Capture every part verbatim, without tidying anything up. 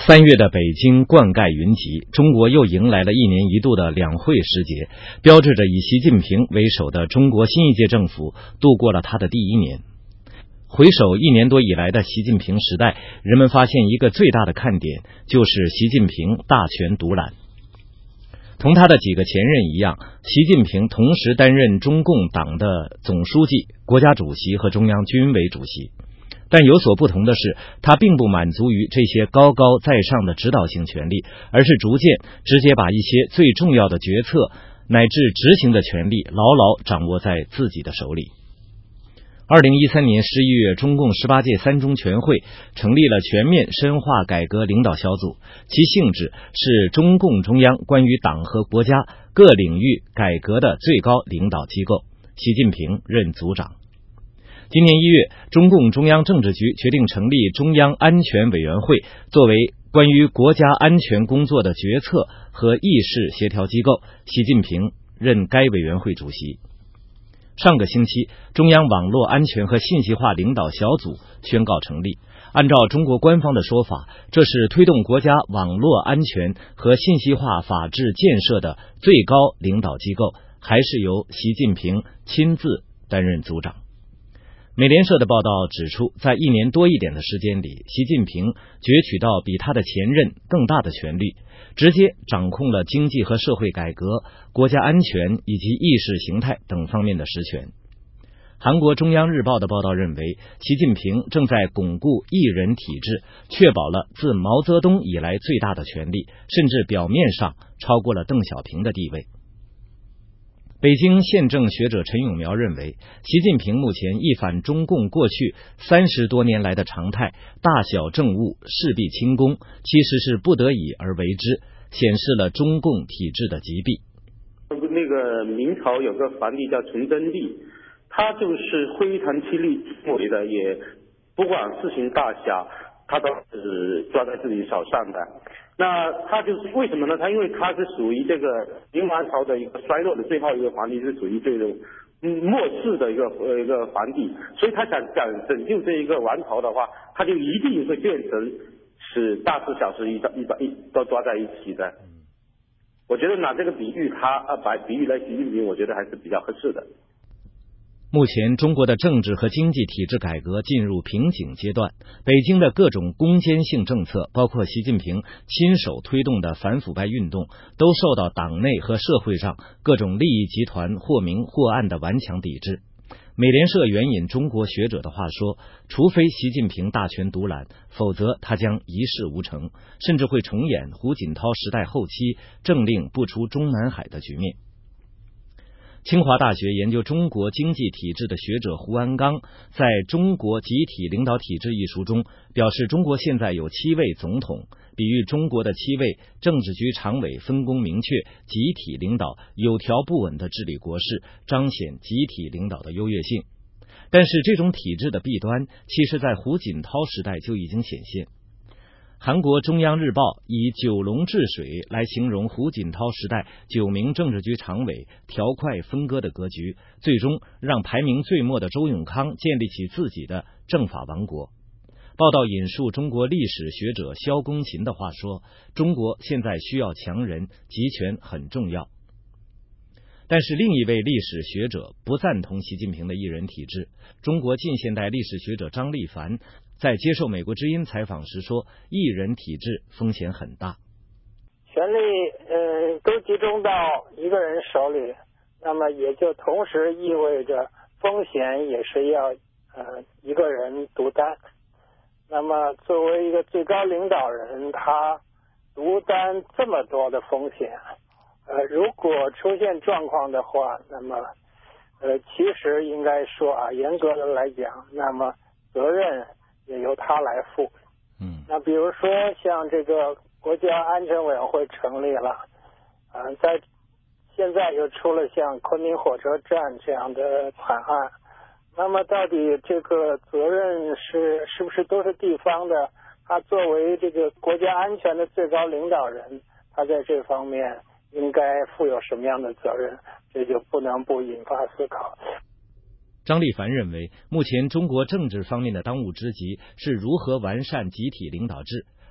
三月的北京冠盖云集，中国又迎来了一年一度的两会时节，标志着以习近平为首的中国新一届政府度过了他的第一年。回首一年多以来的习近平时代，人们发现一个最大的看点，就是习近平大权独揽。同他的几个前任一样，习近平同时担任中共党的总书记、国家主席和中央军委主席。但有所不同的是，他并不满足于这些高高在上的指导性权力，而是逐渐直接把一些最重要的决策乃至执行的权力牢牢掌握在自己的手里。二零一三年十一月，中共十八届三中全会成立了全面深化改革领导小组，其性质是中共中央关于党和国家各领域改革的最高领导机构，习近平任组长。今年一月，中共中央政治局决定成立中央安全委员会，作为关于国家安全工作的决策和议事协调机构，习近平任该委员会主席。上个星期，中央网络安全和信息化领导小组宣告成立。按照中国官方的说法，这是推动国家网络安全和信息化法治建设的最高领导机构，还是由习近平亲自担任组长。美联社的报道指出，在一年多一点的时间里，习近平攫取到比他的前任更大的权力，直接掌控了经济和社会改革、国家安全以及意识形态等方面的实权。韩国中央日报的报道认为，习近平正在巩固一人体制，确保了自毛泽东以来最大的权力，甚至表面上超过了邓小平的地位。北京宪政学者陈永苗认为，习近平目前一反中共过去三十多年来的常态，大小政务事必亲公，其实是不得已而为之，显示了中共体制的疾病。 那个明朝有个皇帝叫崇祯帝，他就是挥弹起力为的，也不管事情大小，他都是抓在自己手上的。那他就是为什么呢？他因为他是属于这个明王朝的一个衰落的最后一个皇帝，是属于这种末世的一个呃一个皇帝，所以他想想拯救这一个王朝的话，他就一定会变成使大事小事一一一都抓在一起的。我觉得拿这个比喻，他呃把比喻来习近平，我觉得还是比较合适的。 目前中国的政治和经济体制改革进入瓶颈阶段，北京的各种攻坚性政策，包括习近平亲手推动的反腐败运动，都受到党内和社会上各种利益集团或明或暗的顽强抵制。美联社援引中国学者的话说，除非习近平大权独揽，否则他将一事无成，甚至会重演胡锦涛时代后期政令不出中南海的局面。清华大学研究中国经济体制的学者胡安刚在《中国集体领导体制》一书中表示，中国现在有七位总统，比喻中国的七位政治局常委分工明确，集体领导有条不紊地治理国事，彰显集体领导的优越性。但是这种体制的弊端，其实在胡锦涛时代就已经显现。韩国中央日报以九龙治水来形容胡锦涛时代九名政治局常委条块分割的格局，最终让排名最末的周永康建立起自己的政法王国。报道引述中国历史学者萧公琴的话说，中国现在需要强人，集权很重要。但是另一位历史学者不赞同习近平的一人体制。中国近现代历史学者张立凡在接受美国之音采访时说，一人体制风险很大， 权力呃都集中到一个人手里，那么也就同时意味着风险也是要呃一个人独担。那么作为一个最高领导人，他独担这么多的风险，呃如果出现状况的话，那么呃其实应该说啊，严格的来讲，那么责任也由他来负。 嗯， 那比如说像这个国家安全委员会成立了，呃，在现在又出了像昆明火车站这样的惨案，那么到底这个责任是是不是都是地方的？他作为这个国家安全的最高领导人，他在这方面应该负有什么样的责任？这就不能不引发思考。 张立凡认为，目前中国政治方面的当务之急是如何完善集体领导制，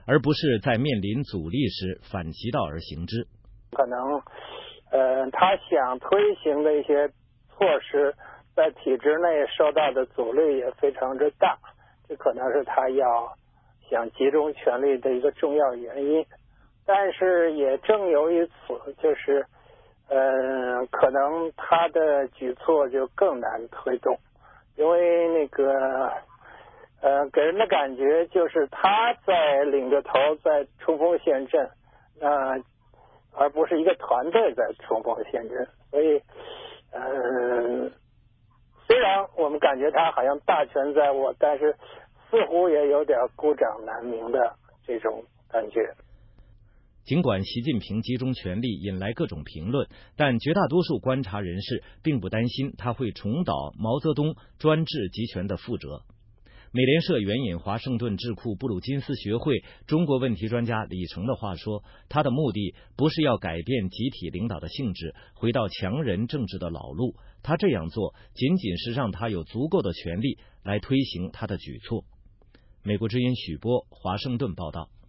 而不是在面临阻力时反其道而行之。 可能呃，他想推行的一些措施在体制内受到的阻力也非常之大，这可能是他要想集中权力的一个重要原因。但是也正由于此，就是呃，可能他的举措就更难推动，因为那个呃，给人的感觉就是他在领着头在冲锋陷阵，那、呃、而不是一个团队在冲锋陷阵。所以呃，虽然我们感觉他好像大权在握，但是似乎也有点孤掌难鸣的这种感觉。 尽管习近平集中权力引来各种评论，但绝大多数观察人士并不担心他会重蹈毛泽东专制集权的覆辙。美联社援引华盛顿智库布鲁金斯学会中国问题专家李成的话说，他的目的不是要改变集体领导的性质，回到强人政治的老路，他这样做仅仅是让他有足够的权力来推行他的举措。美国之音许波，华盛顿报道。